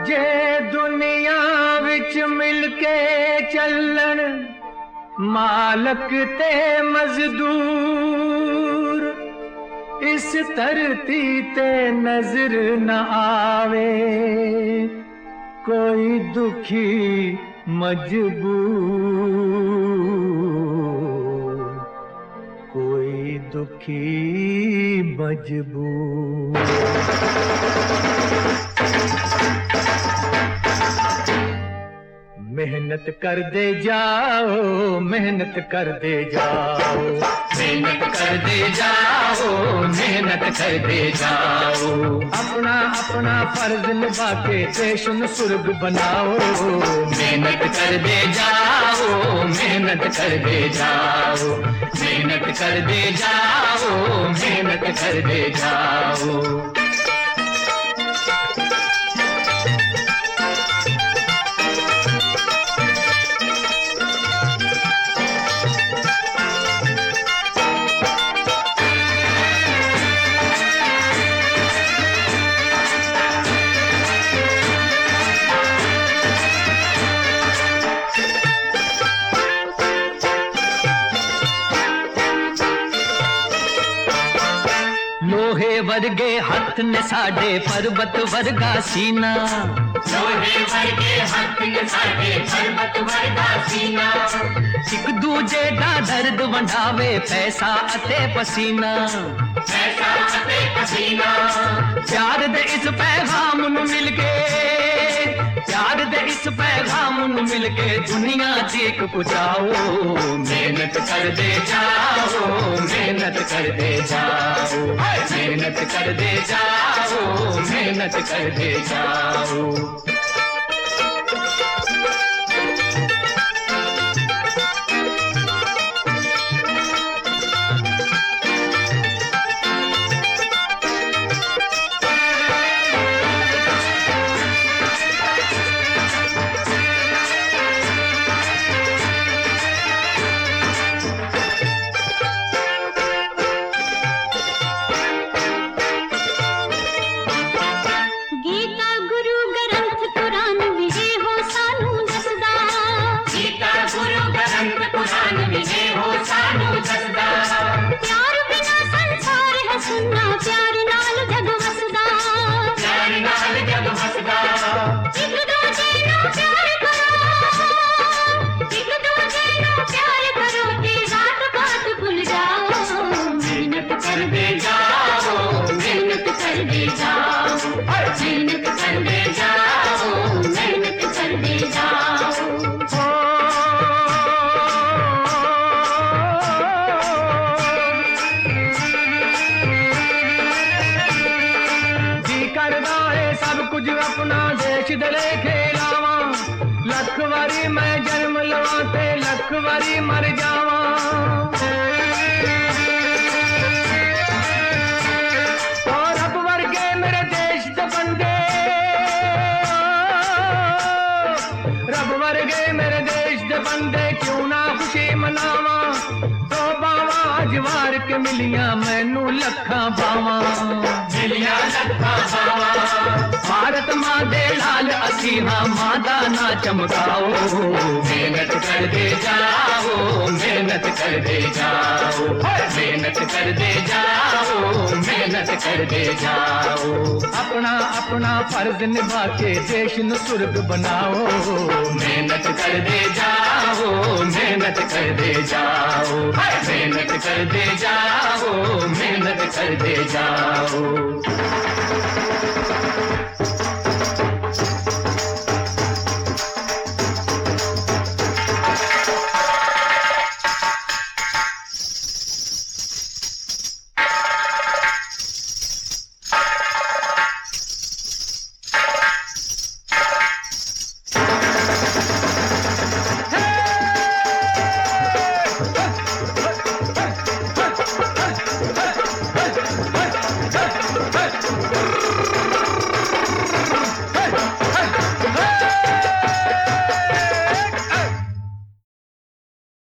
जे दुनिया विच मिलके चलन मालक ते मजदूर, इस धरती ते नजर न आवे कोई दुखी मजबूर, कोई दुखी मजबूर। मेहनत कर दे जाओ, मेहनत कर दे जाओ, मेहनत कर दे जाओ, मेहनत कर दे जाओ। अपना अपना फर्ज निभा के देश न स्वर्ग बनाओ। मेहनत कर दे जाओ, मेहनत कर दे जाओ, मेहनत कर दे जाओ, मेहनत कर दे जाओ। लोहे वर्गे हथ ने साडे पर्वत वर्गा सीना, लोहे वर्गे हथ ने साडे पर्वत वर्गा सीना। एक दूजे दा दर्द वंडावे पैसा अते पसीना, पैसा अते पसीना। प्यार दे इस पैगाम नू मिलके, प्यार दे इस पैगाम नू मिलके दुनिया तक पहुंचाओ। मेहनत कर दे जाओ, मेहनत कर दे जाओ, मेहनत कर दे जाओ, मेहनत कर दे जाओ। प्यार बिना संसार है सुन्ना, प्यार नाल जग वसदा, प्यार नाल जग वसदा। एक दूजे नू प्यार करो, एक दूजे नू प्यार करो ते जात पात भूल जाओ। मेहनत कर दे जाओ, मेहनत कर दे जाओ, मेहनत कर दे जाओ, मेहनत कर दे जाओ। कुछ अपना देश दले खेलावा, लख वारी मैं जन्म लवा ते लख वारी मर जावा। और रब वर्गे मेरे देश दे बंदे, रब वर्गे मेरे देश दे बंदे क्यों ना खुशी मनावा। तो बावा अज वार के मिलियां मैनू लखां बावा, मिलियां लखां बावा। भारत मां दे लाल असी हां, मां दा ना चमकाओ। मेहनत कर दे जाओ, मेहनत कर दे जाओ, मेहनत कर दे जाओ, मेहनत कर दे जाओ। अपना अपना फर्ज निभा के देश न स्वर्ग बनाओ। मेहनत कर दे जाओ, मेहनत कर दे जाओ, मेहनत कर दे जाओ, मेहनत कर दे जाओ।